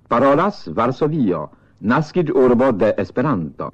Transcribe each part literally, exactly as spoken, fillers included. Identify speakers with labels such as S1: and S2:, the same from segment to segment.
S1: Parolas Varsovio, naskiĝurbo de Esperanto.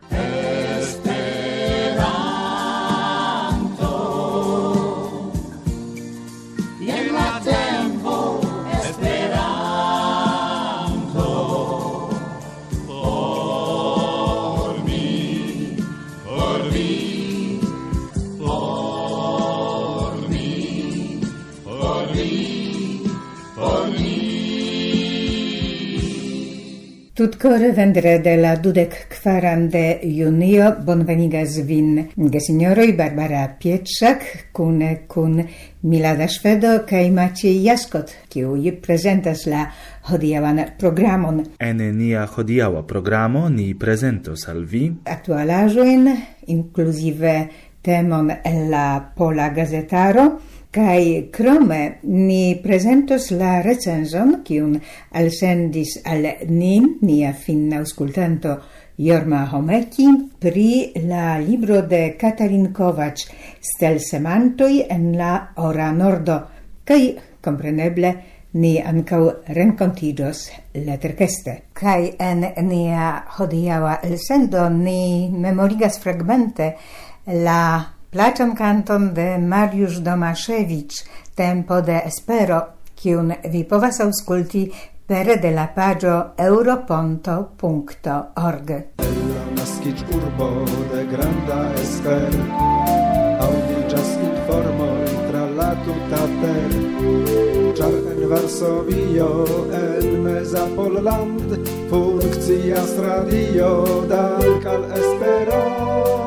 S2: Tutcore vendrede la dudek kvaran de junio bonvenigas vin gesignoroj Barbara Pietrzak kune kun Milada Szwedo kaj Maciej Jaskot, kiuj prezentas la hodiaŭan programon.
S3: En nia hodiaŭa programo ni prezentos al vi
S2: aktualaĵojn, inkluzive temon el la Pola Gazetaro, kai krome ni presentos la recenzon kiun alsendis al nin nia finna aŭskultanto Jorma Homeki pri la libro de Katalin Kovacs Stelsemantoj en la ora nordo, kai kompreneble ni ankaŭ renkontiĝos leterkeste. Kai en nia hodiaŭa elsendo ni memorigas fragmente la plaĉan kanton de Mariusz Domaszewicz, Tempo de Espero, kiun vi povas aŭskulti pere de la paĝo europonto punkto org.
S4: La naskiĝurbo de granda Esper, aŭdiĝas informoj tra la tuta ter, ĉar en Varsovio, en meza Polland, funkcias radio dank al Esperanto.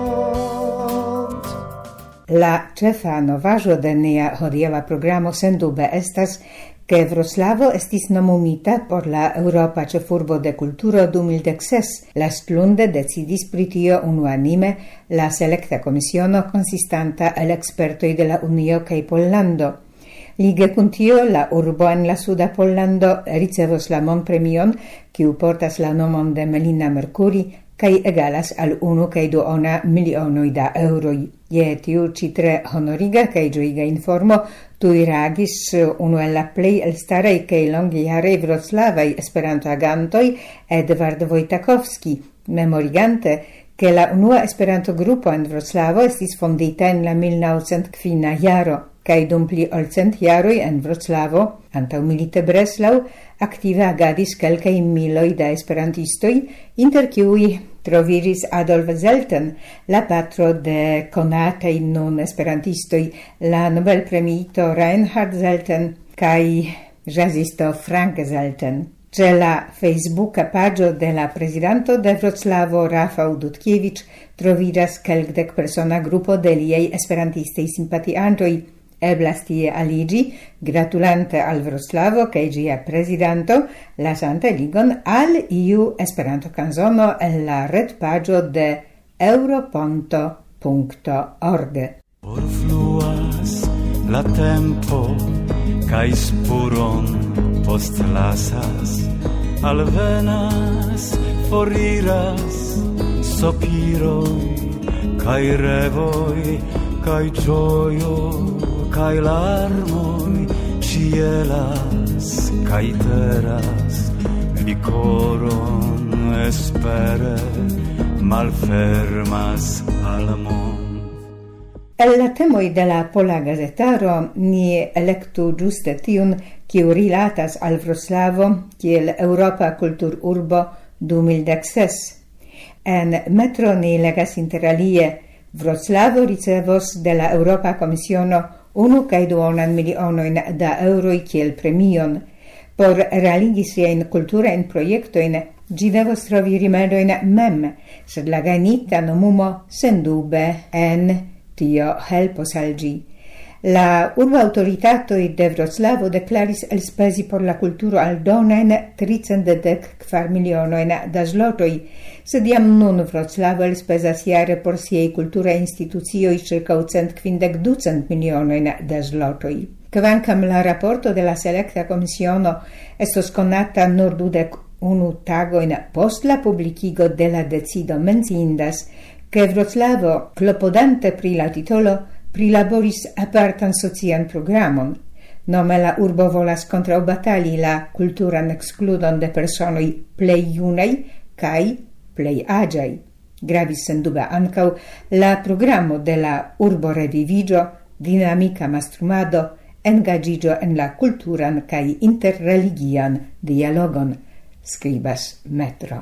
S2: La ĉefa novaĵo de nia hodiaŭa programo sendube estas, ke Wroclavo estis nomumita por la Eŭropa ĉefurbo de kulturo du mil dek ses. Lastlunde decidis pri tio unuanime la selekta komisiono konsistanta el ekspertoj de la Unio kaj Pollando. Lige kun tio, la urbo en la suda Pollando ricevos la monpremion, kiu portas la nomon de Melina Mercuri, kai egalas al unu kai duona milionoj da euroj. Je tiu ĉi tre honoriga kaj ĝojiga informo tuj reagis unu el la plej elstaraj kaj longjaraj vroclavaj Esperanto-agantoj, Edvard Wojtakowski, memorigante ke la unua Esperanto-grupo en Wroclavo estis fondita en la mil naŭcent kvina jaro, kaj dum pli ol cent jaroj en Wroclavo, antaŭ milite Breslau, aktive agadis kelkaj miloj da esperantistoj, inter kiuj troviĝis Adolf Zelten, la patro de konataj nun esperantistoj, la Nobelpremiito Reinhard Zelten kaj ĵazisto Frank Zelten. Ĉe la Facebooka paĝo de la prezidanto de Wroclavo, Rafał Dudkiewicz, troviĝas kelkdek persona grupo de liaj esperantistaj simpatiantoj. Eblas tie aliĝi, gratulante al Wroclavo kaj ĝia prezidanto, lasante ligon al iu Esperanto-kanzono en la retpaĝo de europonto punkto org.
S5: Forfluas la tempo kaj spuron postlasas, alvenas, foriras sopiro kaj revoj kaj ĝojo kaj larmoj ĉielas kaj teras mi koron espere malfermas al mond.
S2: El la temoj de la Pola Gazetaro ni elektu ĝuste tiun, kiu rilatas al Wroclavo kiel Eŭropa kultururbo du mil dek ses. En Metro ni legas interalie: Wroclavo ricevos de la Eŭropa Komisiono unu kaj duonan milionojn da eŭroj kiel premion. Por realigi siajn kulturajn projektojn ĝi devos trovi rimedojn mem, sed la gajnita nomumo sendube en tio helpos al ĝi. La urboaŭtoritatoj de Wroclavo deklaris elspezi por la kulturo aldonajn tricent dek kvar milionojn da zlotoj, sed jam nun Wroclavo elspezas jare por siaj kulturaj institucioj ĉirkaŭ cent kvindek du milionojn da zlotoj. Kvankam la raporto de la selekta komisiono estos konata nur dudek unu tagojn post la publikigo de la decido, menciindas, ke Wroclavo, klopodante pri la titolo, prilaboris apartan socian programon. Nome la urbo volas kontraŭbatali la kulturan ekskludon de personoj plej junaj kaj plej aĝaj. Gravis sendube ankaŭ la programo de la urbo reviviĝo, dinamika mastrumado, engaĝiĝo en la kulturan kaj interreligian dialogon, skribas Metro.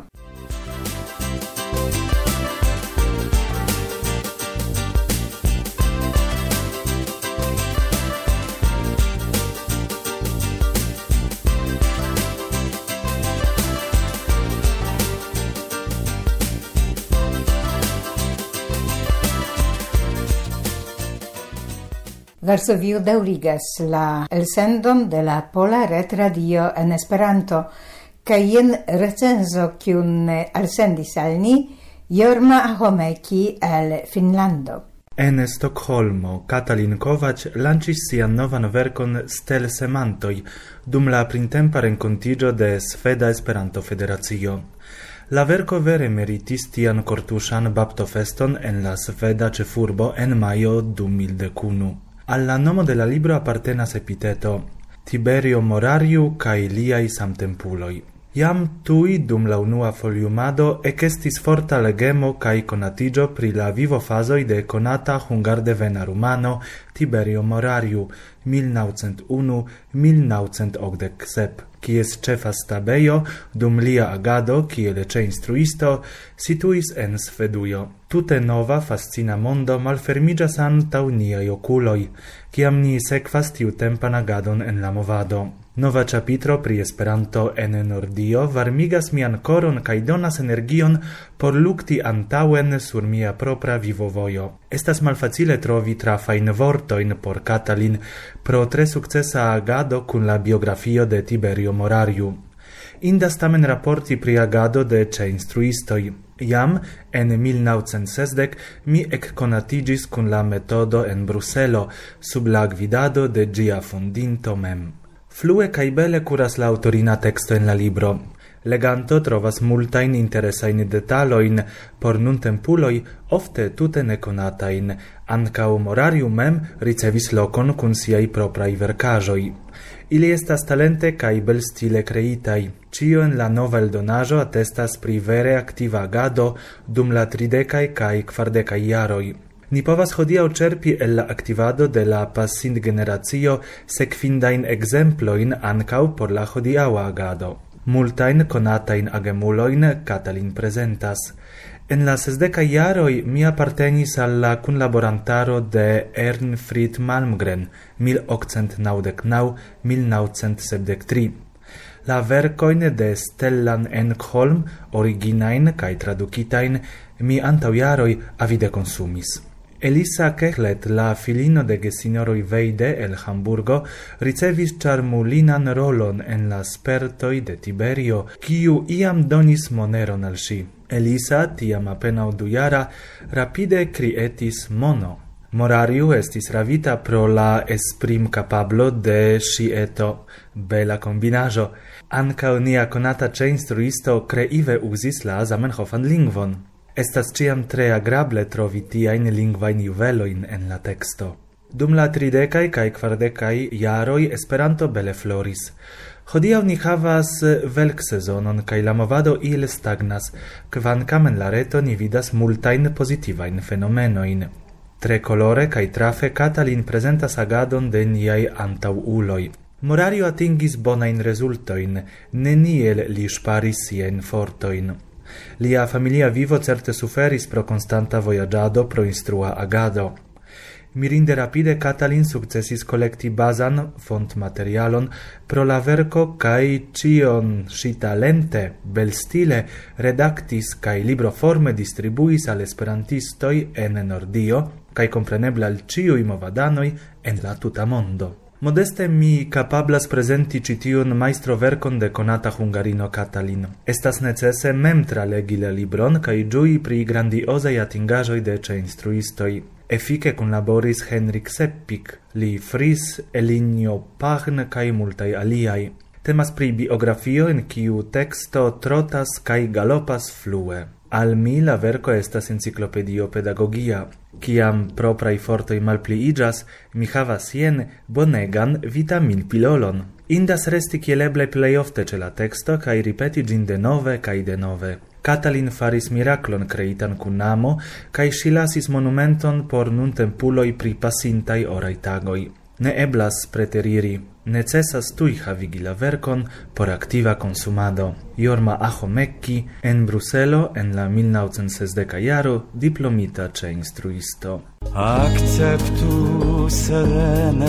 S2: Varsovio daŭrigas la elsendon de la Pola Retradio en Esperanto, kaj jen recenzo kiun alsendis al ni Jorma Ahomeki el Finnlando.
S3: En Stokholmo, Katalin Kovacs lancis sian novan verkon Stelsemantoj dum la printempa renkontiĝo de Sveda Esperanto-Federacio. La verko vere meritis tian kortuŝan baptofeston en la sveda ĉefurbo en majo du mil dek unu. Alla nomo de la libro appartenas epiteto Tiberio Morariu kaj liaj samtempuloj. Jam tui dum la unua foliumado ekestis forta legemo kaj konatiĝo pri la vivofazoj de konata hungardevena rumano Tiberio Morariu mil naŭcent unu - mil naŭcent okdek sep, kies ĉefa stabejo dum lia agado kiel ĉeinstruisto situis en Svedujo. Tute nova fascina mondo malfermiĝas antaŭ niaj okuloj, kiam ni sekvas tiutempan agadon en la movado. Nova ĉapitro pri Esperanto en Nordio varmigas mian koron kaj donas energion por lukti antaŭen sur mia propra vivovojo. Estas malfacile trovi trafajn vortojn por Katalin pro tre sukcesa agado kun la biografio de Tiberio Morariu. Indas tamen raporti pri agado de ĉeinstruistoj. Jam en mil naŭcent sesdek mi ekkonatiĝis kun la metodo en Bruselo sub la gvidado de ĝia fondinto mem. Flue kaj bele kuras la aŭtorina teksto en la libro. Leganto trovas multajn interesajn detalojn por nuntempuloj, ofte tute nekonatajn. Ankaŭ Morariu mem ricevis lokon kun siaj propraj verkaĵoj. Ili estas talente kaj belstile kreitaj. Ĉio en la nova eldonaĵo atestas pri vere aktiva agado dum la tridekaj kaj kvardekaj jaroj. Ni povas hodiaŭ ĉerpi el la aktivado de la pasintgeneracio sekvindajn ekzemplojn ankaŭ por la hodiaŭa agado. Multajn konatajn agemulojn Katalin prezentas. En la sesdekaj jaroj mi apartenis al la kunlaborantaro de Ernfrid Malmgren mil okcent naŭdek naŭ - mil naŭcent sepdek tri. La verkojn de Stellan Enkholm, originajn kaj tradukitajn, mi antaŭ jaroj avide konsumis. Elisa Kehlet, la filino de gesinjoroj Weide el Hamburgo, ricevis ĉarmulinan rolon en la spertoj de Tiberio, kiu iam donis moneron al ŝi. Elisa, tiam apenaŭ dujara, rapide krietis mono. Morariu estis ravita pro la esprimkapablo de ŝieto, bela kombinaĵo. Ankaŭ nia konata ĉeinstruisto kreive uzis la Zamenhofan lingvon. Estas ĉiam tre agrable trovi tiajn lingvajn juvelojn en la teksto. Dum la tridekaj kaj kvardekaj jaroj Esperanto bele floris. Hodiaŭ ni havas velksezonon kaj la movado iel stagnas, kvankam en la reto ni vidas multajn pozitivajn fenomenojn. Tre kolore kaj trafe Katalin prezentas agadon de niaj antaŭuloj. Morariu atingis bonajn rezultojn, neniel li ŝparis siajn fortojn. Lia familia vivo certe suferis pro constanta vojaĝado pro instrua agado. Mirinde rapide Katalin sukcesis kolekti bazan fontmaterialon pro la verko kaj ĉion ŝi talente, belstile redaktis kaj libroforme distribuis al esperantistoj en Nordio kaj kompreneble al ĉiuj movadanoj en la tuta mondo. Modeste mi kapablas prezenti ĉi tiun majstroverkon de konata hungarino Katalin. Estas necese mem tralegi la libron kaj ĝui pri grandiozaj atingaĵoj de ĉeinstruistoj. Efike kunlaboris Henrik Seppik, Li Fris, Elinio Pahn kaj multaj aliaj. Temas pri biografio en kiu teksto trotas kaj galopas flue. Al mi la verco estas enciclopedio pedagogia. Ciam proprai fortoi malpliigas, mi havas jen bonegan vitamin pilolon. Indas resti kieleble plei ofte ce la texto, cae ripeti gin de nove cae de nove. Katalin faris miraklon creitan cun amo, cae si lasis monumenton por nuntempuloi pri pasintai orai tagoi. Ne eblas preteriri, necessas tui havigi la vercon por activa consumado. Jorma Ahomekki, en Bruselo, en la mil naŭcent sesdeka jaro, diplomita ce instruisto.
S5: Acceptu serene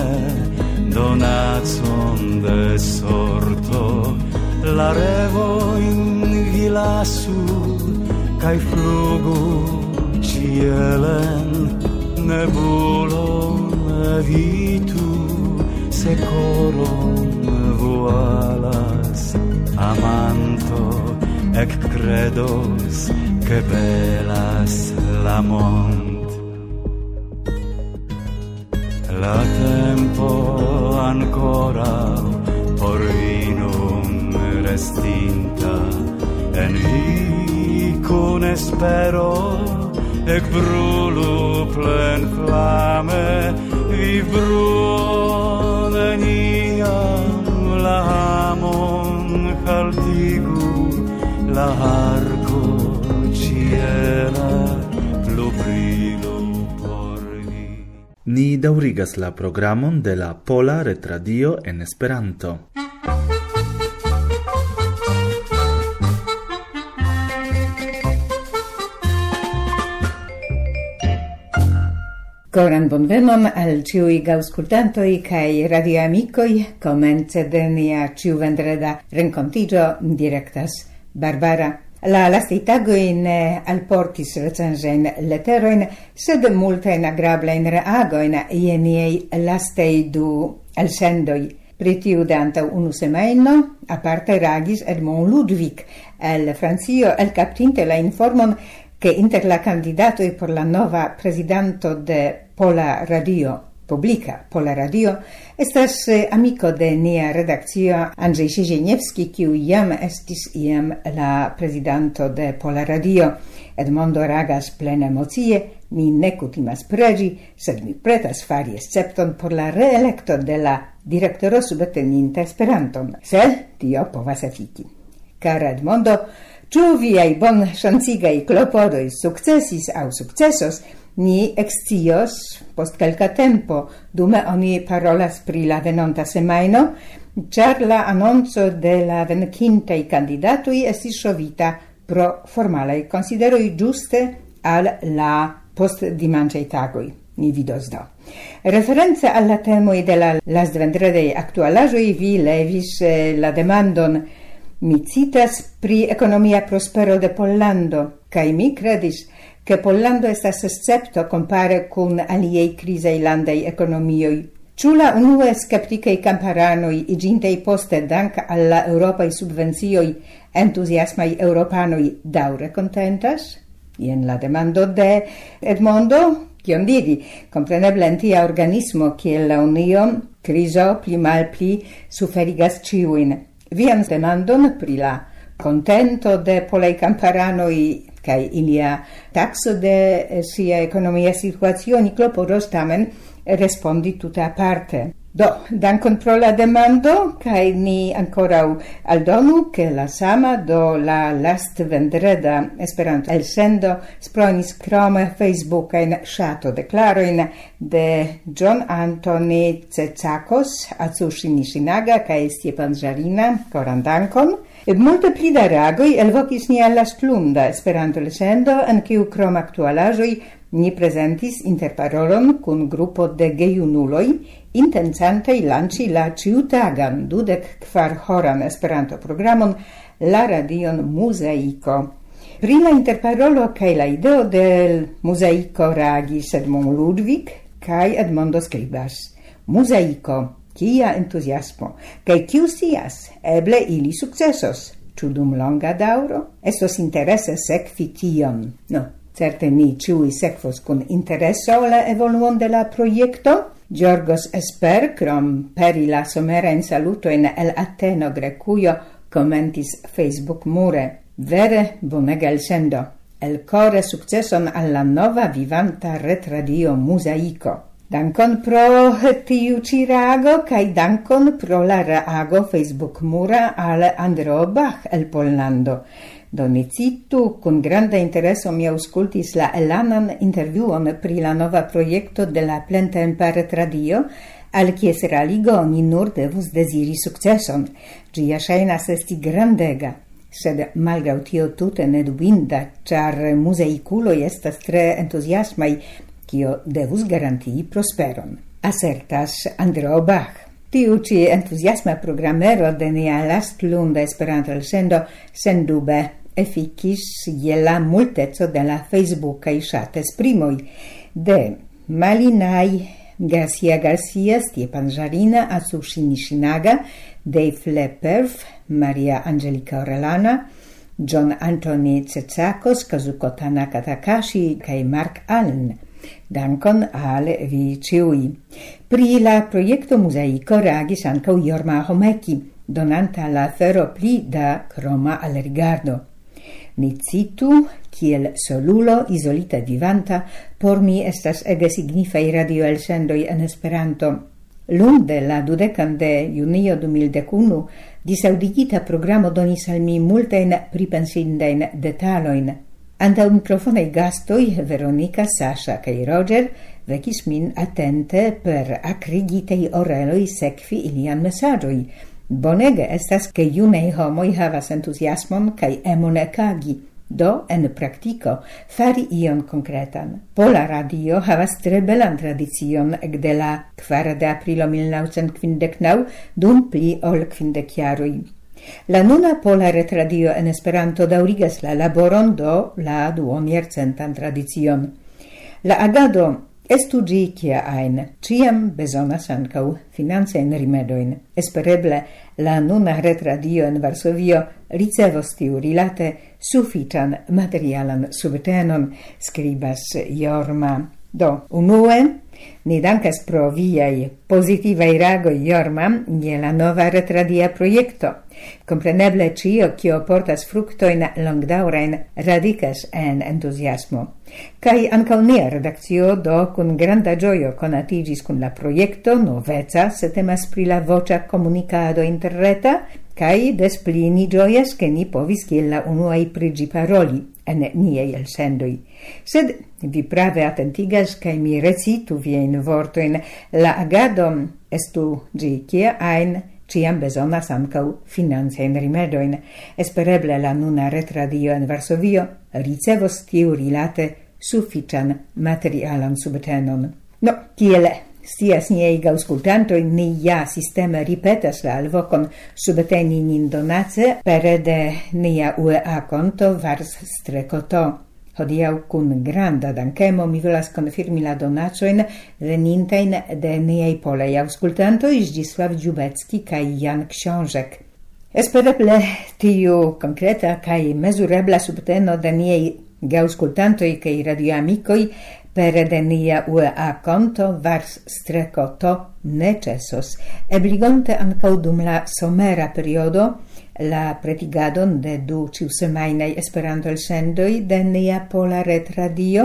S5: donacon de sorto, la revoin vi lasu, cae flugu cielen, nebulon evitu, se coron vualas, amanto ec credos che belas la mont. La tempo ancora por vinum restinta, en vi con espero ec brulu plen flame, vi bruo neniam la amon haltigu, la arco ciela plu brilu por vi.
S3: Ni daŭrigas la programon de la Pola Retradio en Esperanto.
S2: Coran bonvenon al ciui gauscultantoi cae radioamicoi, comence de nia ciu vendreda rencontigio directas Barbara. La lastai tagoi ne alportis recensen letteroin, sed multain agrablein reagoin ie niei lastei du elsendoi. Pri tiu de antau unu semaino, aparte reagis Edmond Ludwig, el Francio, el captinte la informon che inter la candidatoi por la nova presidanto de Pola Radio, publica Pola Radio, estas eh, amico de nia redakcio Andrzej Siezieniewski, kiu jam estis iam la presidanto de Pola Radio. Edmondo ragas plene emocie, mi ne kutimas pregi, sed mi pretas fari escepton por la reelecto de la direktoro subteninta Esperanton, se tio povas efiki. Cara Edmondo, ciu viai bon ŝancigai klopodoi sukcesis aŭ sukcesos, ni excios post kelka tempo, dume oni parolas pri la venonta semajno, ĉar la anonco de la venkintaj kandidatoj estis ŝovita pro formalaj konsideroj ĝuste al la postdimanĉaj tagoj. Ni vidos do. Reference al la temoj de la lastvendredaj aktualaĵoj vi levis eh, la demandon. Mi citas pri economia prospero de Pollando, cae mi credis che Pollando estas escepto compare cun aliei crisei landei economioi. Ciu la unue skepticei camparanoi igintei poste dank alla Europai subvenzioi entusiasmai europanoi daure contentas? Ien la demando de Edmondo, kion diri, compreneble en tia organismo kiel la Unio, criso pli mal pli suferigas ciuin. Vian demandon pri la contento de polei camparanoi cae ilia taxo de sia economia situazioni clopodos tamen respondi tuta aparte. Do, dankon pro la demando, cae ni ancorau aldonu che la sama do la last vendreda Esperanto elsendo spronis crome Facebook en shato declaroin de John Anthony Tsetsakos, Atsushi Nishinaga, cae Stjepan Żarina, coran dankon. E multe pli da reagoi elvokis ni alla stlunda Esperanto elsendo, en kiu krom aktualaĵoj ni presentis interparolon kun grupo de gejunuloj, intensantei lanci la ciutagan dudek kvar horan Esperanto programon la radion Muzaiko. Pri la interparolo kaj la ideo del Muzaiko reagis Edmond Ludwig kaj Edmondo skribas. Muzaiko, kia entuziasmo, kaj kiu scias, eble ili sukcesos. Ĉu dum longa daŭro? Estos interese sekvi tion. No, certe ni ĉiuj sekvos kun intereso la evoluon de la projekto. Georgos Esper, krom peri la somerajn salutojn el Ateno Grekujo, komentis Facebook mure. Vere bonega elsendo. el core successon alla nova vivanta retradio Mosaico. Dankon pro tiu ci reago, kai dankon pro la reago Facebook mura al Andreo Bach el Pollando. Do mi citu, con granda intereso mi auscultis la elanan intervjuon pri la nova projekto de la plentempa retradio, al kies realigo oni nur devus desiri successon. Gia ŝajnas esti grandega, sed malgraŭ tio tute nedubinda, ĉar muzeikuloj estas tre entuziasmaj, kio devus garantii prosperon. Asertas Andreo Bach. Tiu ci entuziasma programero de nia lastlunda Esperanto elsendo sendube efficis je la multeco de la Facebook kaj ŝatesprimoj de Malinai, Garcia Garcia, Stjepan Žarina, Atsushi Nishinaga, Dave Leperf, Maria Angelica Orellana, John Anthony Tsetsakos, Kazuko Tanaka Takashi kaj Mark Allen. Dankon al vi ciui. Pri la projekto Mosaico reagis ankaŭ Jorma Homeki, donanta la afero pli da kroma al rigardo. Ni citu, kiel solulo isolita vivanta, por mi estas ege signifaj radioelsendoj en Esperanto. Lunde la dudekan de junio du mil dek unu disaŭdigita programo donis al mi multajn pripensindajn detalojn. Antaŭ mikrofonaj gastoj Veronika, Sasha kaj Roger vekis min atente per akrigitaj oreloj sekvi ilian mesaĝoj. Bonege estas, ke junaj homoj havas entuziasmon kaj emon ekagi, do en praktiko fari ion konkretan. Pola Radio havas tre belan tradicion ekde la kvara de aprilo mil naŭcent kvindek naŭ dum pli ol kvindek jaroj. La nuna Pola Retradio en Esperanto daŭrigas la laboron do la duonjarcentan tradicion. La agado estu ĝi kia ajn, ĉiam bezonas ankaŭ financajn rimedojn. Espereble la nuna retradio en Varsovio ricevos tiurilate sufiĉan materialan subtenon, skribas Jorma. Do, unue, ni dankas pro viaj pozitivaj reagoj, Jorma, je la nova retradia projekto. Kompreneble ĉio, kio portas fruktojn longdaŭrajn, radikas en entuziasmo. Kaj ankaŭ nia redakcio do kun granda ĝojo konatiĝis kun la projekto noveca, se temas pri la voĉa komunikado interreta, kaj des pli ni ĝojas, ke ni povis kiel la unuaj pri ĝi paroli en niaj elsendoj. Sed vi prave atentigas kaj mi recitu viajn vortojn, la agado estu ĝi kia ajn, ciam bezonas ankaŭ financajn rimedojn. Espereble la nuna retradio en Varsovio ricevos tiurilate sufiĉan materialan subtenon. No, kiel scias niaj aŭskultantoj, ni ja sisteme ripetas la alvokon subteni nin donace pere de nia U E A konto Vars-to. Hodiaŭ kun granda dankemo mi volas konfirmi la donacojn venintajn de niaj polaj aŭskultantoj Zdzisław Dziubecki kaj Jan Książek. Espereble tiu konkreta kaj mezurebla subteno de niaj geaŭskultantoj kaj radioamikoj pere de nia U E A konto Vars-to ne ĉesos, ebligonte ankaŭ dum la somera periodo la pretigadon de du ĉiusemajnaj Esperanto-elsendoj de nia Pola Retradio,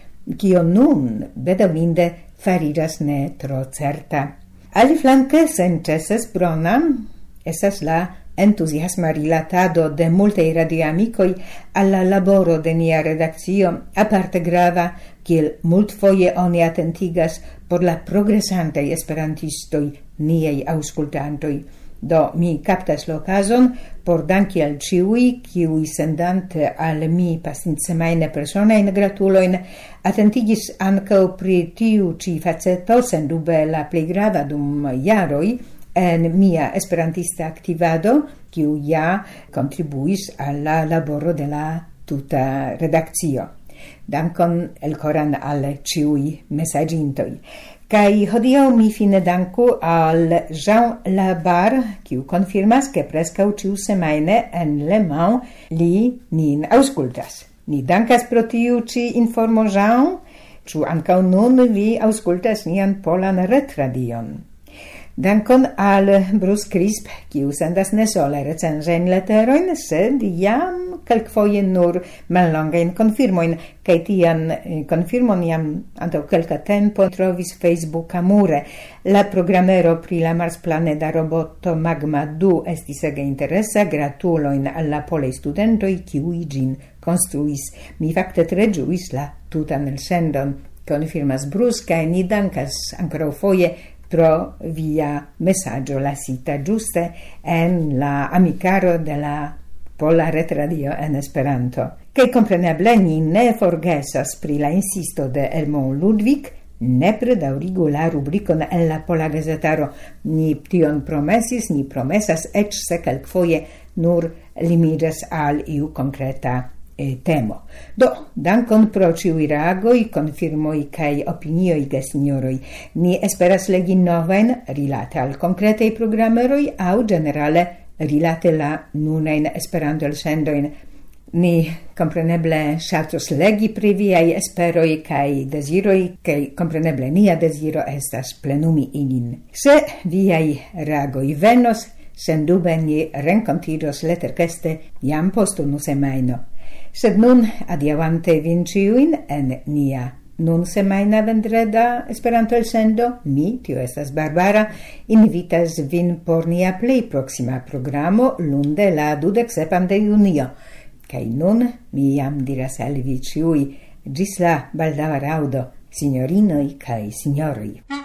S2: kio nun bedaŭrinde fariĝas ne tro certa. Aliflanke senĉesas brona estas la entuziasma rilatado de multaj radioamikoj al la laboro de nia redakcio, aparte grava, kiel multfoje oni atentigas por la progresantaj esperantistoj niaj aŭskultantoj. Do mi captas l'occasion por danki al ciui, kiui sendante al mi pasintsemajne personajn gratuloin, atentigis ancau pri tiu ci faceto, sendube la plej grava dum jaroj, en mia esperantista activado, kiu ja contribuis alla laboro de la tuta redakcio. Dankon elkoran al ciui messagintoi. Kai hodiaŭ mi fine danku al Jean Labar, kiu konfirmas, ke preskaŭ ĉiusemajne en Le Mans li nin aŭskultas. Ni dankas pro tiu ĉi informo, Jean. Ĉu ankaŭ nun vi aŭskultas nian polan retradion? Dankon al Bruce Crisp, kiu sendas ne sole recenzajn leterojn, sed jam kelkfoje nur mallongajn konfirmojn, kaj tian konfirmon jam antaŭ kelka tempo trovis Facebooka mure. La programero pri la marsplaneda roboto Magma du estis ege interesa, gratulojn al la polaj studentoj, kiuj ĝin konstruis. Mi fakte tre ĝuis la tutan elsendon, konfirmas Brus, kaj ni dankas ankoraŭfoje pro via messaggio lasita giuste en la amicaro de la Pola Retradio en Esperanto. Che compreneble ni ne forgesas pri la insisto de Elmon Ludwig, nepre daŭrigu la rubrikon en la Pola Gazetaro. Ni tion promesis, ni promesas, eĉ se kelkfoje nur limiĝas al iu konkreta E temo. Do, dankon pro ciui reagoi, confirmoi cae opinioi de signoroi. Ni esperas legi noven rilate al concretei programeroi au generale rilate la nunein Esperanto elsendoin. Ni compreneble ŝatus legi pri viai esperoi cae desiroi, cae compreneble nia desiro estas plenumi ilin. Se viai reagoi venos, sendube ni rencontiros letterkeste jam post unu semajno. Sed nun adiavante vin ciuin en nia nun semaina vendreda Esperanto elsendo, mi, tio estas Barbara, invitas vin por nia plej proxima programo lunde la dudek sepan de junio. Kaj nun mi jam diras al vi ciui ĝis la baldaŭa raŭdo, signorinoj kaj signoroj.